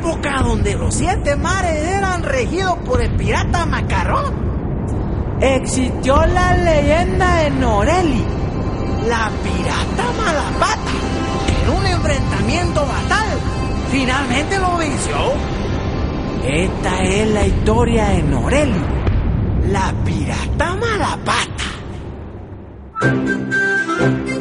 época donde los 7 mares eran regidos por el pirata Macarrón, existió la leyenda de Noreli, la pirata Malapata, que en un enfrentamiento fatal finalmente lo venció. Esta es la historia de Noreli, la pirata Malapata.